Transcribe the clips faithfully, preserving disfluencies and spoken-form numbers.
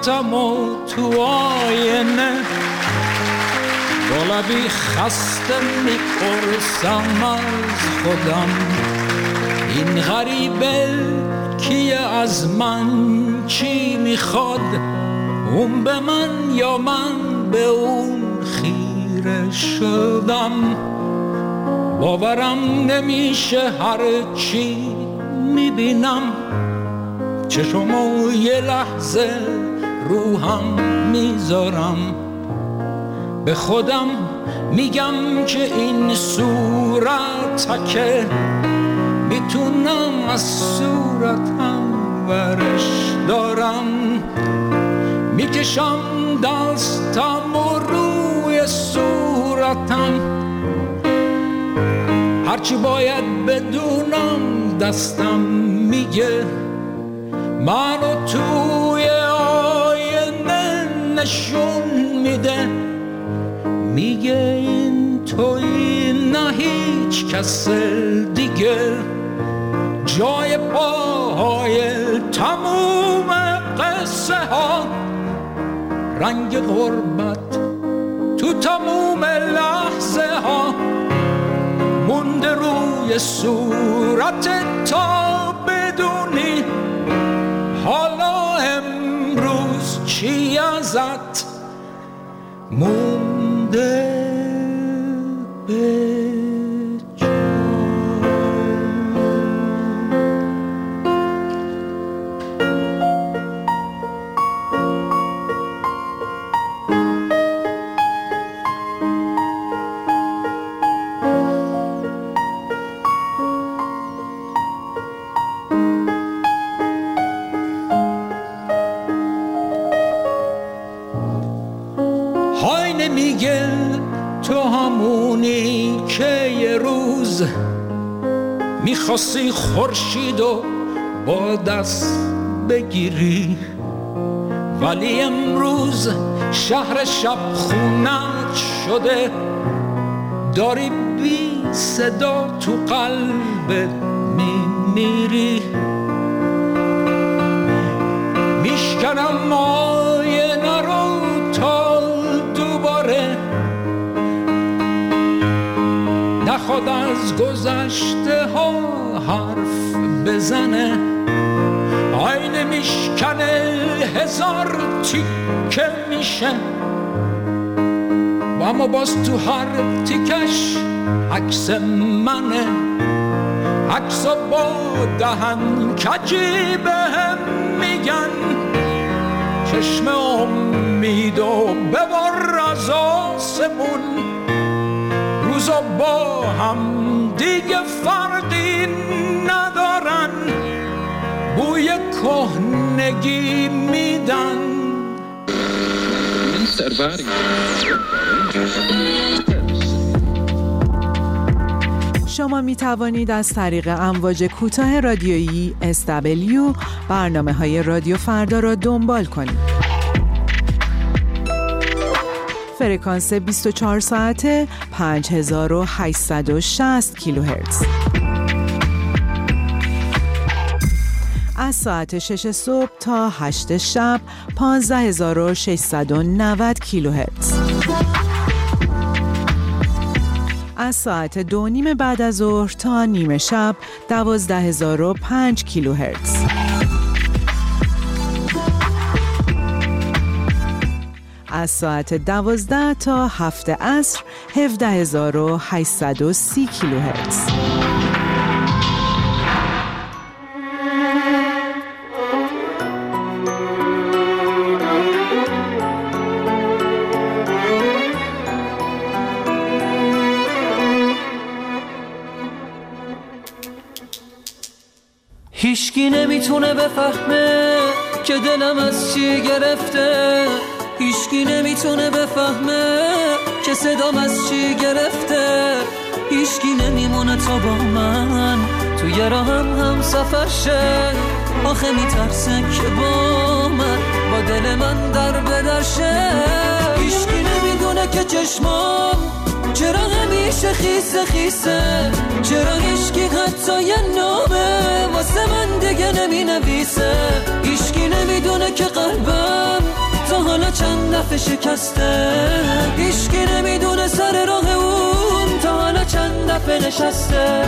صورتم و تو آینه با لبی خسته میپرسم از خودم این غریبه کیه، از من چی میخواد، اون به من یا من به اون خیره شدم. باورم نمیشه هر چی میبینم، چشمو یه لحظه روحم میذارم، به خودم میگم که این صورت که میتونم از صورتم ورش دارم، میکشم دستم و روی صورتم، هرچی باید بدونم دستم میگه، منو توی آینه نشون میده، میگه این توی نه هیچ کس دیگه، جای پاهای تموم قصه ها، رنگ غربت تو تموم لحظه ها، مونده روی صورت تا بدونی حالا امروز چی ازت مونده به میگه تو همونی که یه روز میخواستی خورشید و با دست بگیری، ولی امروز شهر شب خونت شده، داری بی صدا تو قلبت میمیری. میشکنم آینه رو تا دوباره نخواد از گذشته ها حرف بزنه، آینه میشکنه هزار تیکه میشه، اما باز تو هر تیکش عکس منه، عکسا با دهن کجی بهم میگن چشم امید و ببر از آسمون، روزا با هم دیگه فرقی ندارن، بوی کهنگی میدن. شما می توانید از طریق امواج کوتاه رادیویی اس دبلیو برنامه‌های رادیو فردا را دنبال کنید. فرکانس بیست و چهار ساعته پنج هزار و هشتصد و شصت کیلوهرتز. از ساعت شش صبح تا هشت شب پانزده هزار و ششصد و نود کیلوهرتز. از ساعت دو نیم بعد از ظهر تا نیمه شب دوازده هزار و پنج کیلوهرتز. از ساعت دوازده تا هفت عصر هفده هزار و هشتصد و سی کیلوهرتز. هیچکی نمیتونه بفهمه که دلم از چی گرفته، هیچکی نمیتونه بفهمه که صدام از چی گرفته، هیچکی نمیمونه تا با من توی راهم هم سفر شه، آخه میترسه که با من با دل من در بدر شه، هیچکی نمیدونه که چشمام چرا همیشه خیسه خیسه؟ چرا هیچکی حتی یه نامه واسه من دیگه نمی نویسه؟ هیچکی نمیدونه که قلبم تا حالا چند دفعه شکسته. هیچکی نمیدونه سر راه اون تا حالا چند دفعه نشسته.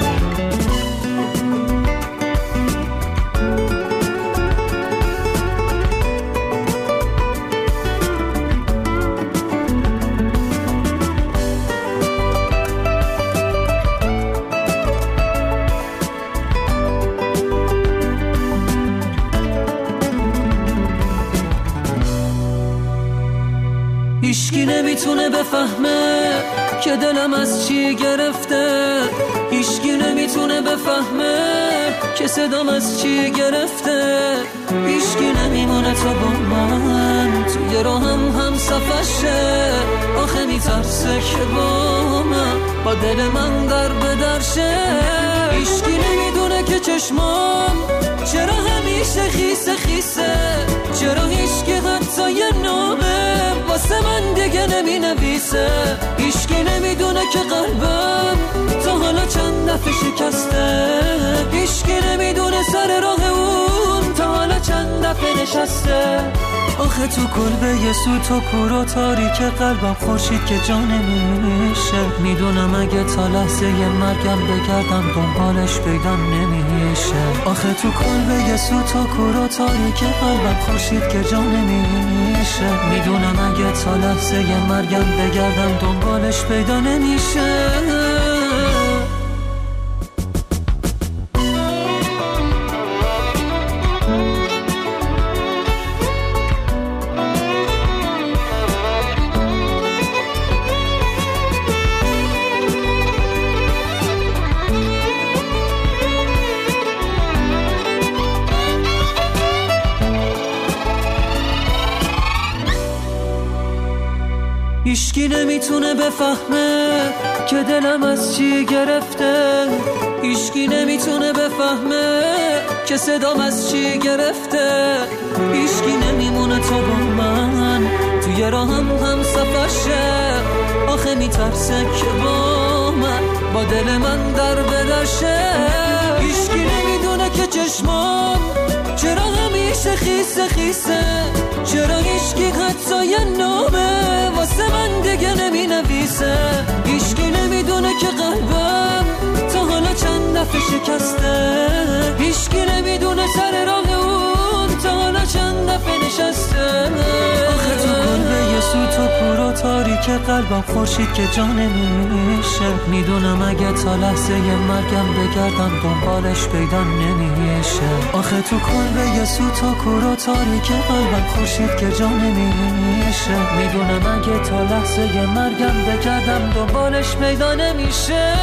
هیچکی نمیتونه بفهمه که دلم از چی گرفته. هیچکی نمیتونه بفهمه که صدام از چی گرفته. هیچکی نمیمونه تا با من توی راهم هم صفشه. آخه میترسه که با من با دل من در بدرشه. هیچکی نمیدونه که چشمام چرا همیشه خیسه خیسه. چرا هیچکی حتی یه نامه واسه من دیگه نمی نویسه. هیچکی نمیدونه که قلبم تا حالا چند دفعه شکسته. هیچکی نمیدونه سر راه اون تا حالا چند دفعه نشسته. آخه تو کلبه یه سوت و کور و تاریک قلبم خورشید که جا نمیشه. میدونم اگه تا لحظه یه مرگم بگردم دنبالش پیدا نمیشه. آخه تو کلبه یه سوت و کور و تاریک قلبم خورشید که جا نمیشه. میدونم اگه تا لحظه یه مرگم بگردم دنبالش پیدا نمیشه. هیچکی نمیتونه بفهمه که دلم از چی گرفته. هیچکی نمیتونه بفهمه که صدام از چی گرفته. هیچکی نمیمونه تا با من توی راهم هم سفرشه. آخه میترسه که با من با دل من در بدرشه. هیچکی نمیدونه که چشمام چرا همیشه خیسه خیسه. چرا هیچکی حتی یه نامه واسه من دیگه نمی نویسه. هیچکی نمیدونه که قلبم تا حالا چند دفعه شکسته. هیچکی نمیدونه سر راه اون تا حالا چند دفعه نشسته. آخه تو کلبه یه سوت و کور و تاریک قلبم خورشید که جا نمیشه. میدونم اگه تا لحظه یه مرگم بگردم دنبالش پیدا نمیشه. آخه تو کلبه یه سوت و کور و تاریک قلبم خورشید که جا نمیشه. میدونم اگه تا لحظه یه مرگم بگردم دنبالش پیدا نمیشه.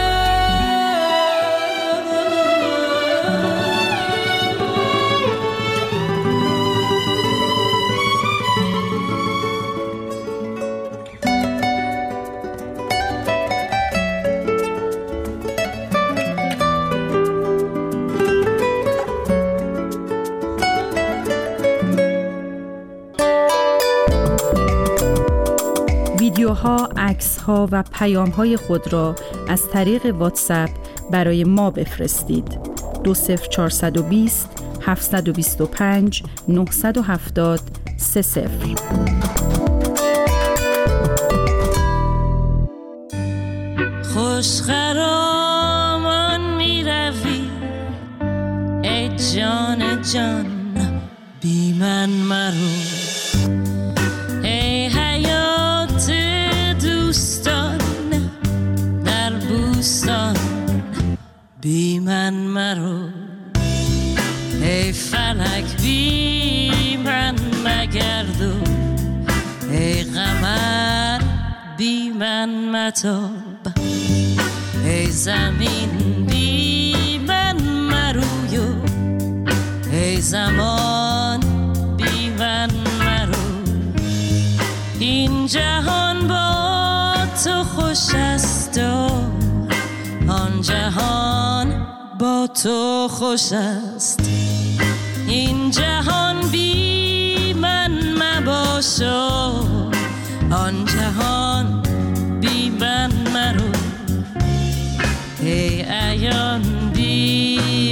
ویدیوها، عکس‌ها و پیام‌های خود را از طریق واتساپ برای ما بفرستید. دو صفر چهارصد و بیست هفتصد و بیست و پنج نهصد و هفتاد سه صفر. خوش خرامان می روی ای جان جان بی من مرو. ای حیات دوستان در بوستان بی من مرو. ای فلک بی من مگردو. ای قمر بی من متاب. ای زمین بی من مرویو. ای زمان بی من مرو. این جهان با تو خوش است و آن جهان با تو خوش است. این جهان بی من مباش و آن جهان بی من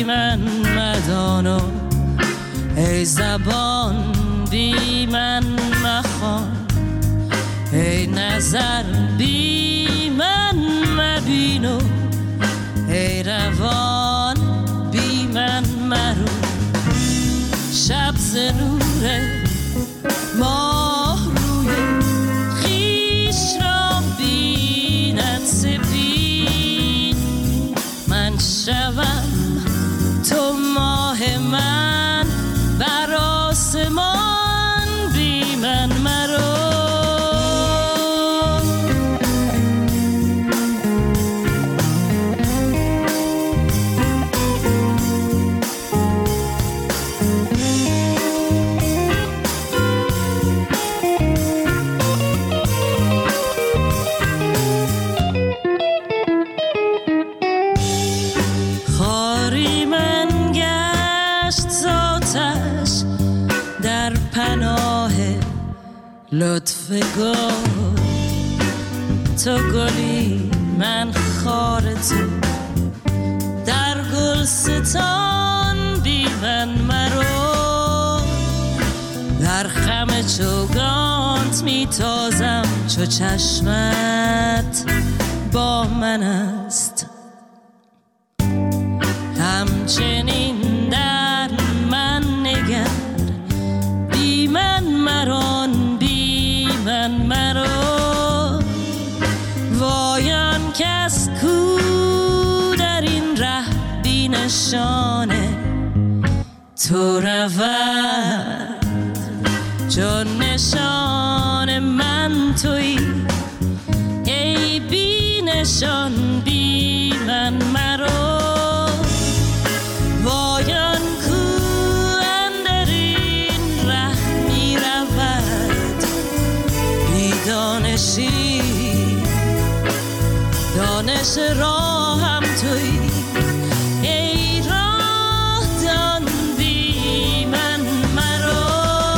بی من مدانو، ای زبان بی من مخوان، ای نظر بی من مبینو، ای روان بی من مرو. شب ز نور ماه روی خویش را بیند سپید، من شوم تو ماه من بر آسمان بی من مرو. لطف گل تو گلی من خار تو، در گلستان بی من مرو. در خم چوگانت می تازم چو چشمت با من است، همچنین در من نگر بی من مران من مرو. وایان کس کو در این ره بی نشانه تو رود، چون نشان من تویی ای بی نشان بی من مرو. وایان کو اندر این ره می رود دانشی، دانش راهم تویی ای راه دان بی من مرو.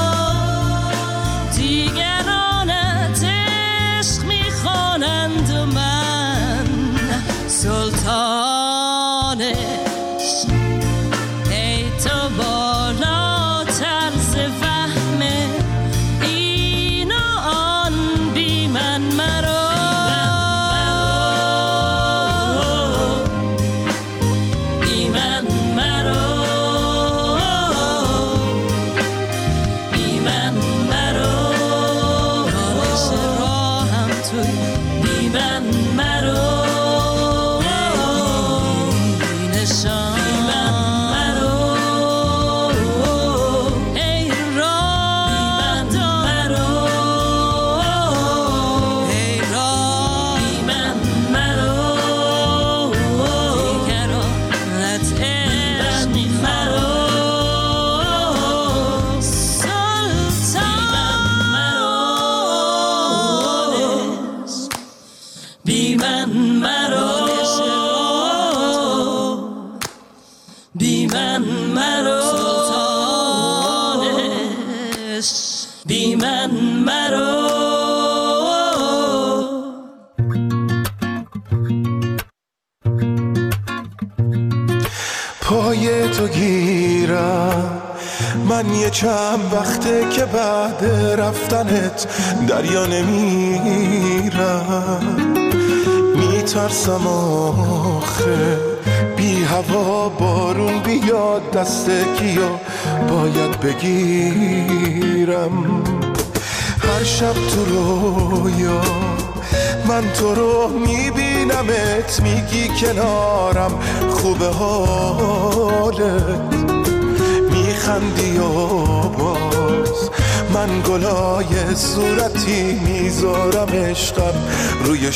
دیگرانت عشق میخوانند و من سلطانش، ای تو بالاتر ز فهم این و آن بی من مرو. بی من مرو، بی من مرو، دانش راهم توی بی من مرو. بی نشان بی من مرو، ای راه مرو، ای راه بی من مرو. دیگرانت عشق میخوانند سلطانش، بی من مرو، بی من مرو، سلطانش بی من مرو. پای تو گیرم من یه چند وقته که بعد رفتنت دریا نمیرم، میترسم آخه بی هوا بارون بیاد دست کیو باید بگیرم. هر شب تو رویا من تو رو میبینمت، میگی کنارم خوبه حالت، میخندی و باز من گلای صورتی میذارم عشقم روی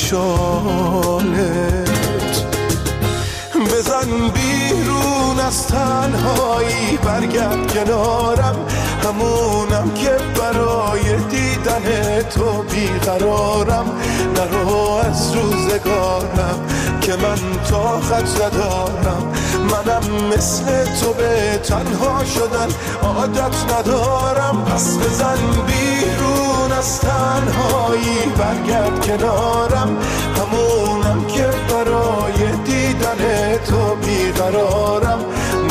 شالت. بزن بیرون از تنهایی برگرد کنارم، همونم که برای دیدن تو بیقرارم. نرو از روزگارم که من طاقت ندارم، منم مثل تو به تنها شدن عادت ندارم. پس بزن بیرون از تنهایی برگرد کنارم، همونم که برای دیدن تو بیقرارم.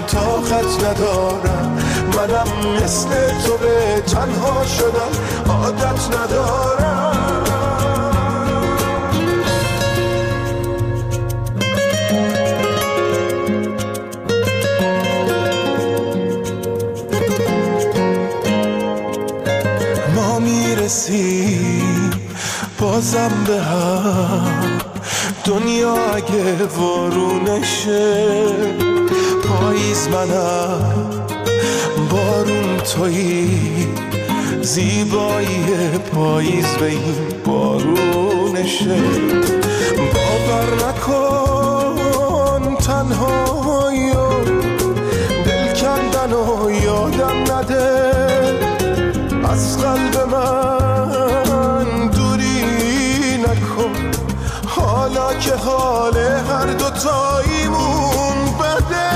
طاقت ندارم. منم مثل تو به تنها شدم عادت ندارم. ما میرسیم بازم به هم، دنیا اگه وارونشه، پاییز منم بارون تویی، زیبایی پاییز به این بارونشه. باور نکن تنهایی و دل کندن و یادم نده، از قلب من دوری نکن، حالا که حال هر دوتاییمون بده.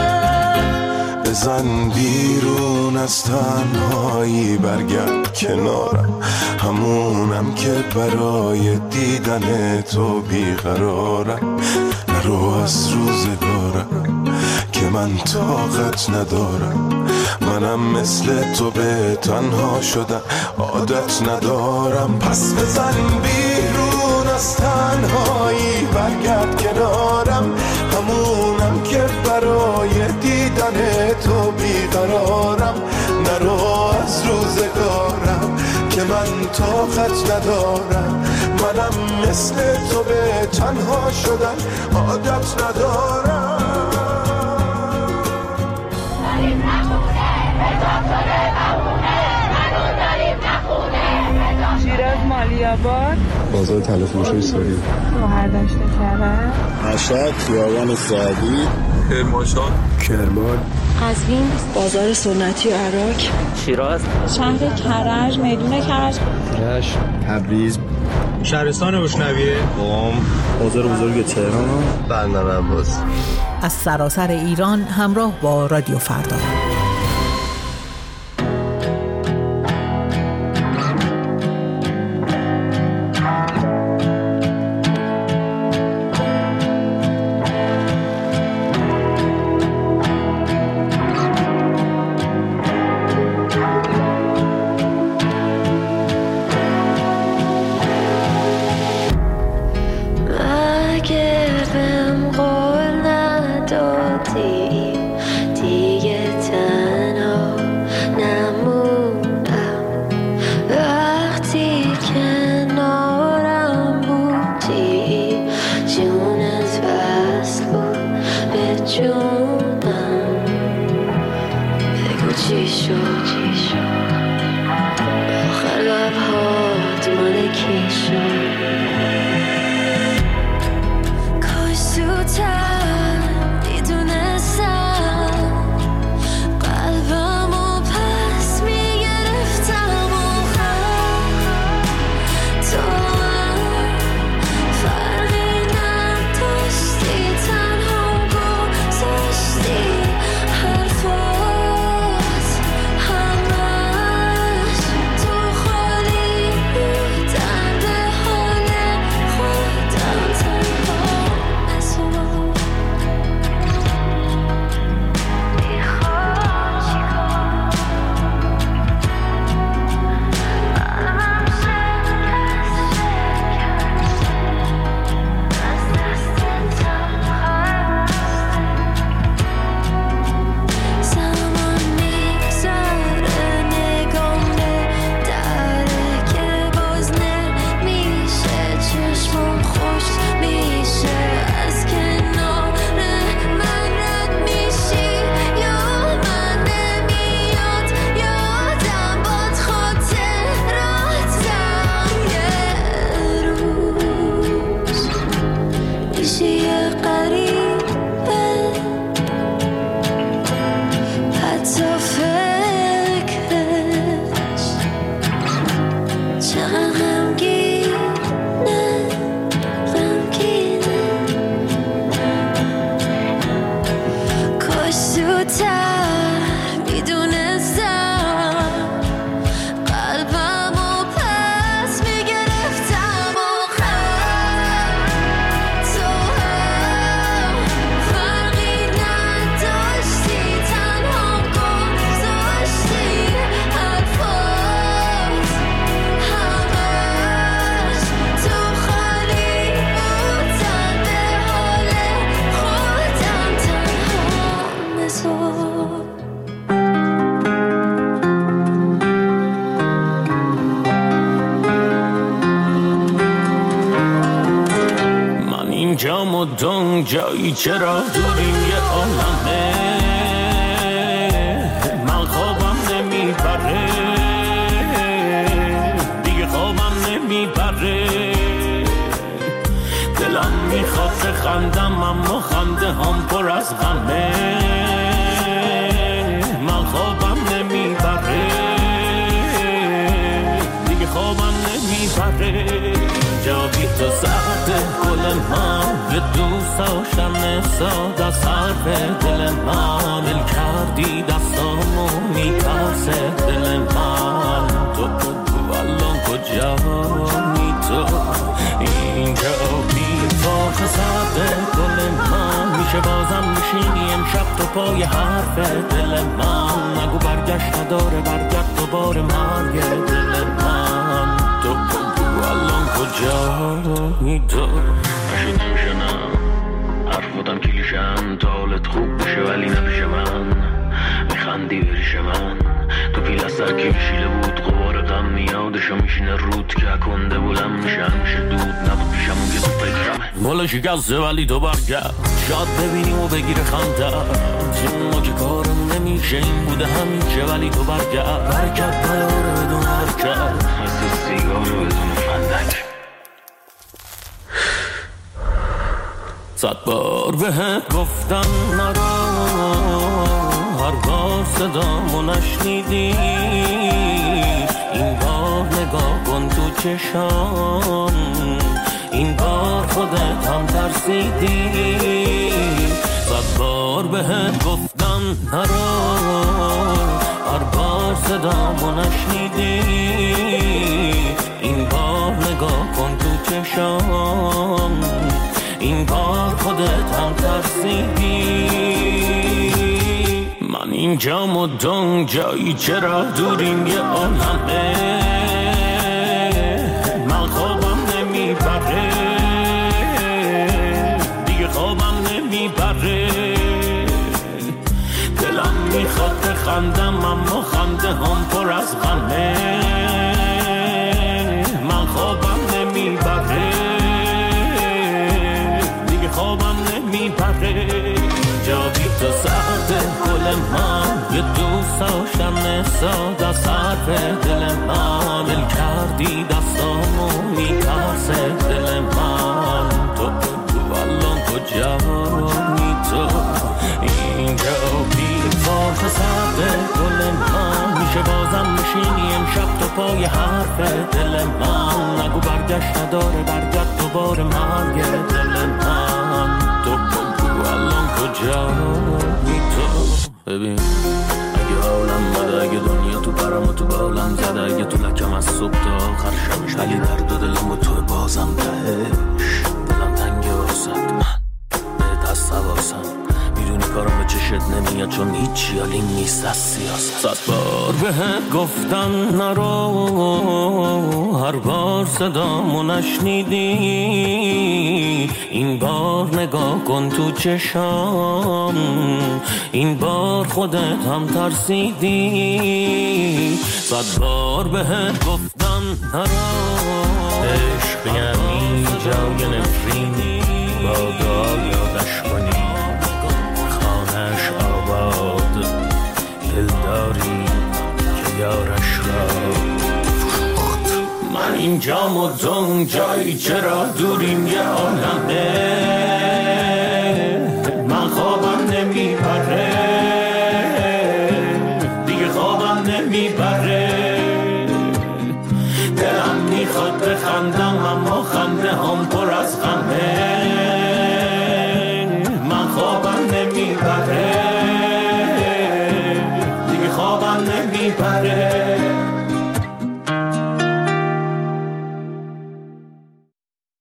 بزن بیرون از تنهایی، برگرد کنارم، همونم که برای دیدن تو بیقرارم. نرو از روزگارم که من طاقت ندارم. منم مثل تو به تنها شدم عادت ندارم. پس بزن بیرون از تنهایی، برگرد کنارم، همونم که برای دیدن تو بیقرارم. نرو از روزگارم که من طاقت ندارم. منم مثل تو به تنها شدم عادت ندارم. شیراز مالیاباد، بازار تلفروشی سوری، شهردشت کرج، مشهد خیابان سعدی، کرمانشاه، کرمان، قزوین، بازار سنتی عراق، شیراز، شهر کرج، میدون کرج، رشت، تبریز، شهرستان اشنویه، قم، بازار بزرگ تهران، بندر عباس. از سراسر ایران همراه با رادیو فردا. دیگه اینجا مدام جایی چرا دوریم یه عالمه من خوابم نمیبره دیگه خوابم نمیبره دلم میخواد خندم اما خنده هم پر از غمه من خوابم نمیبره دیگه خوابم نمیبره جا بی تو ساعت گل من یه دوست آشن ساده حرف دل من دل کردی دستامو میترسه دل من تو بگو الان کجایی تو اینجا بی تو ساعت گل من میشه بازم میشینی امشب تو پای حرف دل من نگو برگشت نداره برگرد دوباره مرگ دل من تو بگو الان کجایی تو نشد میشنم حرفاتم کلیشن تا حالت خوب بشه ولی نپیش من میخندی بریش من تو پیل از سر که میشیله بود قبار غم میادشو میشینه رود که کنده بولم میشه همیشه دود نبود پیشم اون که تو فکرمه بالا شکسته ولی تو برگرد شاید ببینیم و بگیره خنده ما که کارم نمیشه این بوده همیشه ولی تو برگرد برگرد بیاره بدون حرکت حس سیگار رو بدون فندک صد بار بهت گفتم نرو هر بار صدامو نشنیدی این بار نگاه کن تو چشام این بار خودت هم ترسیدی صد بار بهت گفتم نرو هر بار صدامو نشنیدی این بار نگاه کن تو چشام این بار خودت هم ترسیدی من اینجا مدام جایی چرا دوریم یه عالمه من خوابم نمیبره دیگه خوابم نمیبره دلم میخواد بخندم اما خنده هم پر از غمه من خوابم نمیبره خوابم نمیبره جا بی تو ساعت گل من یه دوست آشن ساده حرف دل من دل کردی دستامو میترسه دل من تو بگو الان کجایی تو اینجا بی تو ساعت گل من میشه بازم میشینی امشب تو پای حرف دل من نگو برگشت نداره برگرد دوباره مرگ دل من تو بگو الان کجایی تو ببین اگه حالم بده اگه دنیا تو برام تو بالم زده اگه تو لکم از صبح تا آخر شمش ولی درد و دلم با تو بازم تهش دلم تنگه واسد من بهت از سواسم میدونی کارم به چشت نمیاد چون هیچی حالی نیست از سیاست صد بار بهت گفتم نرو هر بار صدامو نشنیدی این بار نگاه کن تو چشام این بار خودت هم ترسیدی صد بار بهت گفتم نرو عشق یعنی جای نفرینی با دعا یادش کنی خانهش آباد دلداری که یارش را فروخت من اینجا مدام جایی چرا دوریم یه عالمه من خوابم نمیبره دیگه خوابم نمیبره دلم میخواد بخندم اما خنده هم پر از غمه